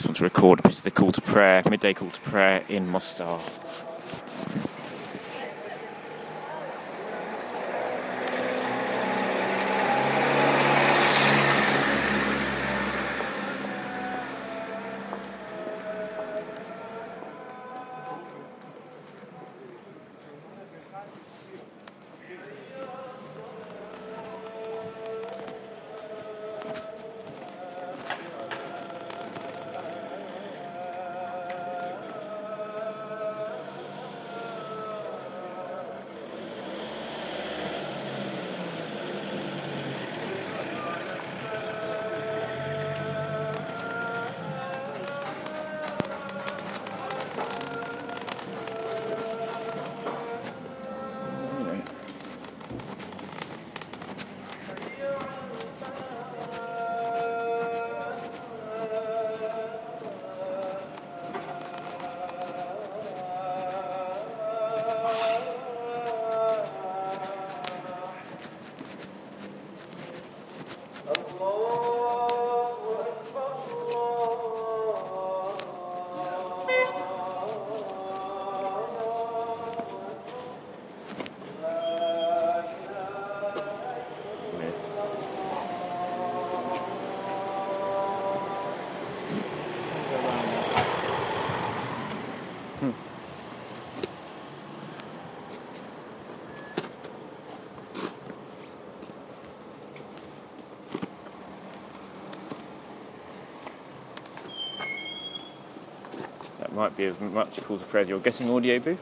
just want to record a bit of the call to prayer, midday call to prayer in Mostar. That might be as much call to prayer as you're getting, Audio Boo.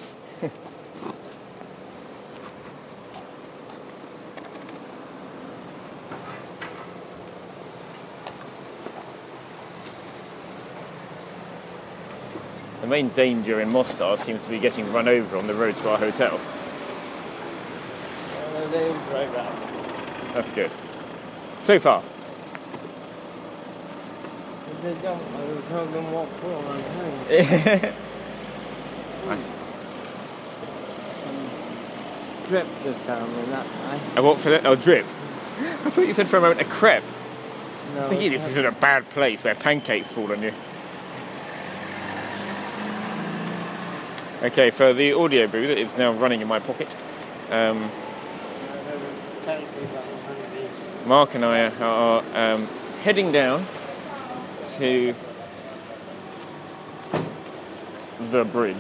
The main danger in Mostar seems to be getting run over on the road to our hotel. They all drive out. That's good. So far. If they don't, I will tell them what for I'm home. Drip just down with that night. A what for that? Oh, drip. I thought you said for a moment a crepe. No, I'm thinking this is in a bad place where pancakes fall on you. Okay, for the audio booth that is now running in my pocket, Mark and I are heading down to the bridge.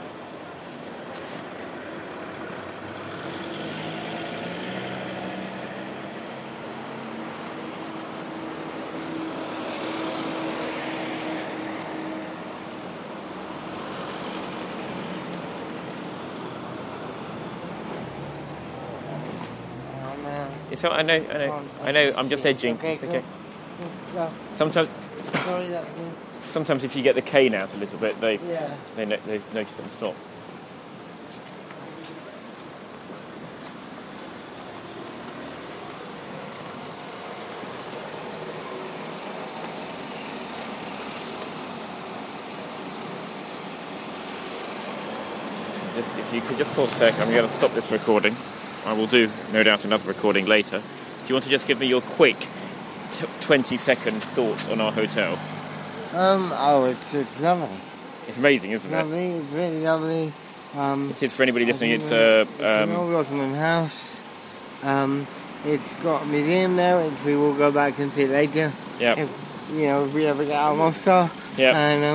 So I know. I'm just edging. Okay, it's okay. Cool. Sometimes if you get the cane out a little bit, they notice and stop. Just if you could just pause a second, I'm going to stop this recording. I will do, no doubt, another recording later. Do you want to just give me your quick 20-second thoughts on our hotel? It's lovely. It's amazing, isn't it? Lovely, it's really lovely. It is for anybody listening. It's an old Ottoman house. It's got a museum there, which we will go back and see later. Yeah. If we ever get out of Mostar. Yeah.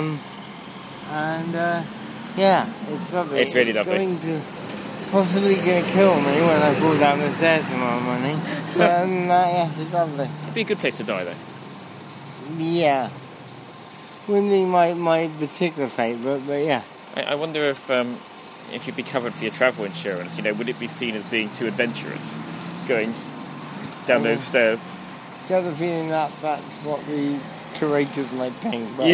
It's lovely. It's really lovely. Going to possibly going to kill me when I fall down the stairs tomorrow morning. But it's lovely. It'd be a good place to die, though. Yeah. Wouldn't be my particular favourite, but yeah. I wonder if you'd be covered for your travel insurance. Would it be seen as being too adventurous, going down those stairs? Got the feeling that's what the curators might think, but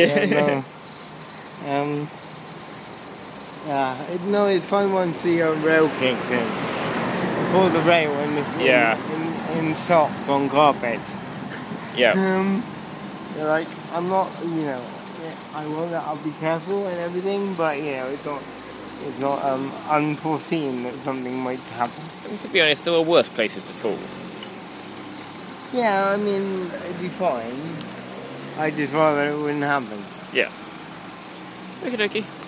it's fun once the rail kicks in. Before the rail in socks on carpet. Yeah. You're like, I'm not, I'll be careful and everything, but it's not unforeseen that something might happen. To be honest, there were worse places to fall. Yeah, it'd be fine. I just thought that it wouldn't happen. Yeah. Okie dokie.